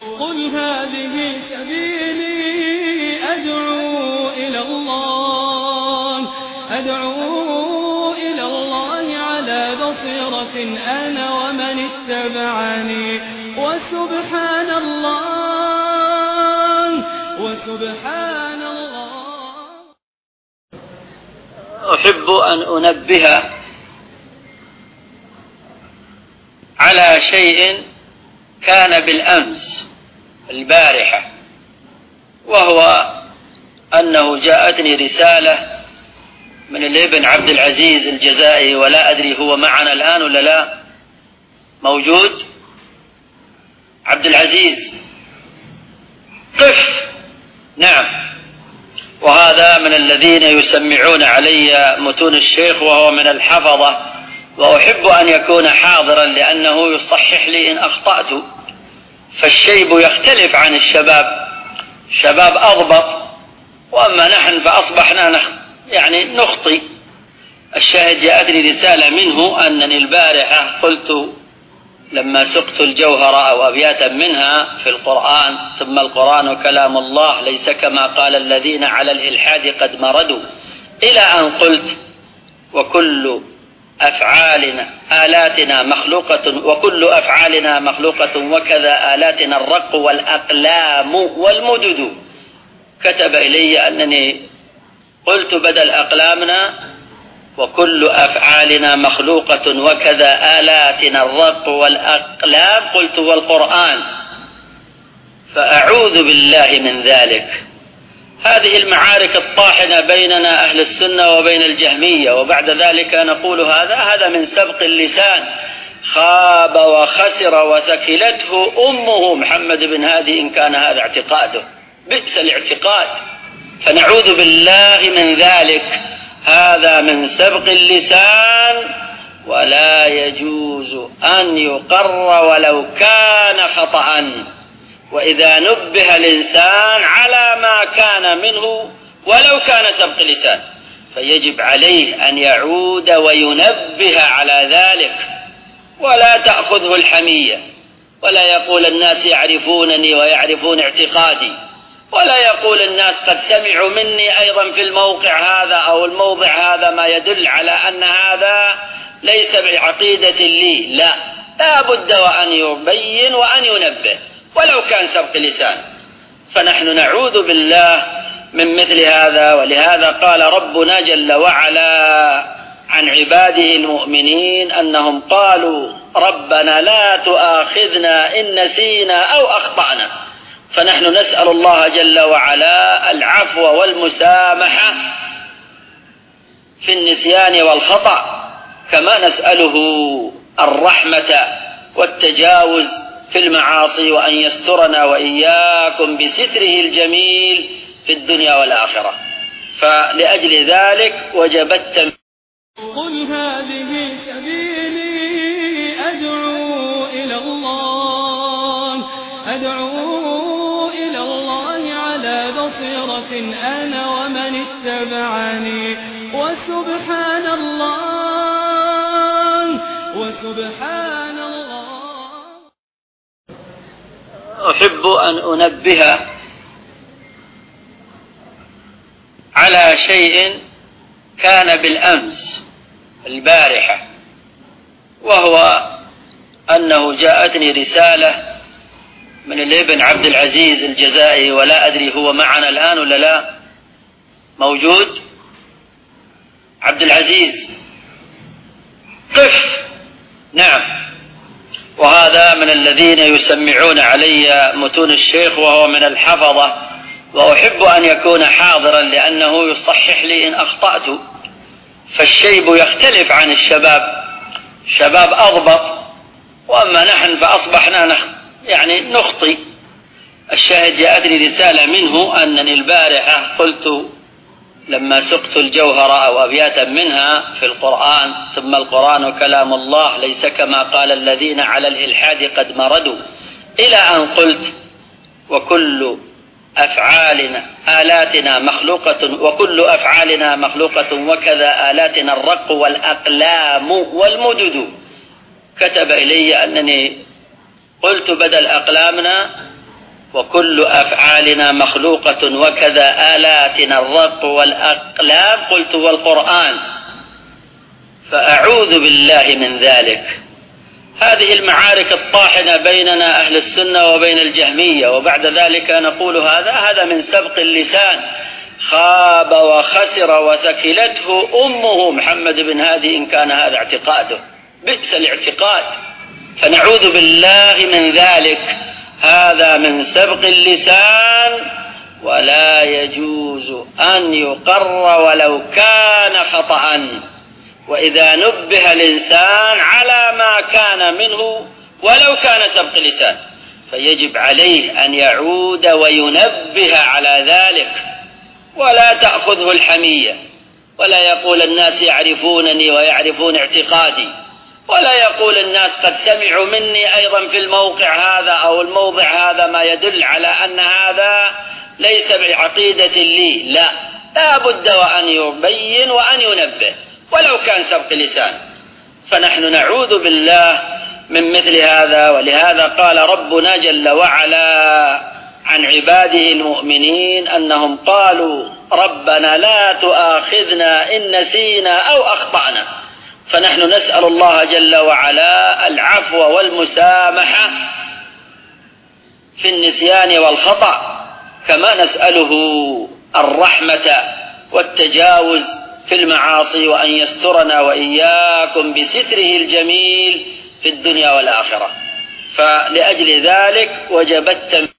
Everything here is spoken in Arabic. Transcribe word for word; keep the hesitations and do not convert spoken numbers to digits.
قل هذه سبيلي أدعو إلى الله أدعو إلى الله على بصيرة أنا ومن اتبعني وسبحان الله وسبحان الله. أحب أن أنبه على شيء كان بالأمس البارحة، وهو أنه جاءتني رسالة من الابن عبد العزيز الجزائري، ولا أدري هو معنا الآن ولا لا. موجود عبد العزيز؟ قف. نعم. وهذا من الذين يسمعون علي متون الشيخ، وهو من الحفظة، وأحب أن يكون حاضرا لأنه يصحح لي إن أخطأت. فالشيب يختلف عن الشباب، شباب أضبط، وأما نحن فأصبحنا نخ... يعني نخطي. الشاهد جاءتني رسالة منه أنني البارحة قلت لما سقت الجوهرة أو أبياتا منها في القرآن: ثم القرآن كلام الله ليس كما قال الذين على الإلحاد قد مردوا، إلى أن قلت: وكل أفعالنا آلاتنا مخلوقة وكل أفعالنا مخلوقة وكذا آلاتنا الرق والأقلام والمدد. كتب إلي أنني قلت بدل أقلامنا وكل أفعالنا مخلوقة وكذا آلاتنا الرق والأقلام، قلت والقرآن. فأعوذ بالله من ذلك. هذه المعارك الطاحنة بيننا أهل السنة وبين الجهمية، وبعد ذلك نقول هذا هذا من سبق اللسان. خاب وخسر وثكلته أمه محمد بن هادي إن كان هذا اعتقاده، بئس الاعتقاد. فنعوذ بالله من ذلك. هذا من سبق اللسان، ولا يجوز أن يقر ولو كان خطأ. وإذا نبه الإنسان على ما كان منه ولو كان سبق لسان فيجب عليه أن يعود وينبه على ذلك، ولا تأخذه الحمية، ولا يقول الناس يعرفونني ويعرفون اعتقادي، ولا يقول الناس قد سمعوا مني أيضا في الموقع هذا أو الموضع هذا ما يدل على أن هذا ليس بعقيدة لي. لا، لا بد وأن يبين وأن ينبه ولو كان سبق لسان. فنحن نعوذ بالله من مثل هذا. ولهذا قال ربنا جل وعلا عن عباده المؤمنين أنهم قالوا: ربنا لا تؤاخذنا إن نسينا أو أخطأنا. فنحن نسأل الله جل وعلا العفو والمسامحة في النسيان والخطأ، كما نسأله الرحمة والتجاوز في المعاصي، وأن يسترنا وإياكم بستره الجميل في الدنيا والآخرة. فلأجل ذلك وجبت. قل هذه سبيلي أدعو إلى الله أدعو إلى الله على بصيرة أنا ومن اتبعني وسبحان الله وسبحان الله. أحب أن أنبه على شيء كان بالأمس البارحة، وهو أنه جاءتني رسالة من الابن عبد العزيز الجزائري، ولا أدري هو معنا الآن ولا لا. موجود عبد العزيز؟ قف. نعم. وهذا من الذين يسمعون علي متون الشيخ، وهو من الحفظة، وأحب أن يكون حاضرا لأنه يصحح لي إن أخطأت. فالشيب يختلف عن الشباب، شباب أضبط، وأما نحن فأصبحنا نخ... يعني نخطي. الشاهد جاءتني رسالة منه أنني البارحة قلت لما سقت الجوهرة أو أبياتا منها في القرآن: ثم القرآن كلام الله ليس كما قال الذين على الإلحاد قد مردوا، إلى أن قلت: وكل أفعالنا آلاتنا مخلوقة وكل أفعالنا مخلوقة وكذا آلاتنا الرق والأقلام والمدد. كتب إلي أنني قلت بدل أقلامنا وكل أفعالنا مخلوقة وكذا آلاتنا الرق والأقلام، قلت والقرآن، فأعوذ بالله من ذلك. هذه المعارك الطاحنة بيننا أهل السنة وبين الجهمية، وبعد ذلك نقول هذا هذا من سبق اللسان، خاب وخسر وثكلته أمه محمد بن هادي إن كان هذا اعتقاده، بئس الاعتقاد، فنعوذ بالله من ذلك. هذا من سبق اللسان، ولا يجوز أن يقر ولو كان خطأ، وإذا نبه الإنسان على ما كان منه ولو كان سبق لسان فيجب عليه أن يعود وينبه على ذلك، ولا تأخذه الحمية، ولا يقول الناس يعرفونني ويعرفون اعتقادي، ولا يقول الناس قد سمعوا مني أيضا في الموقع هذا أو الموضع هذا ما يدل على أن هذا ليس بعقيدة لي. لا، لا بد وأن يبين وأن ينبه ولو كان سبق لسان. فنحن نعوذ بالله من مثل هذا. ولهذا قال ربنا جل وعلا عن عباده المؤمنين أنهم قالوا ربنا لا تؤاخذنا إن نسينا أو أخطأنا. فنحن نسأل الله جل وعلا العفو والمسامحة في النسيان والخطأ، كما نسأله الرحمة والتجاوز في المعاصي، وأن يسترنا وإياكم بستره الجميل في الدنيا والآخرة. فلأجل ذلك وجب التنبيه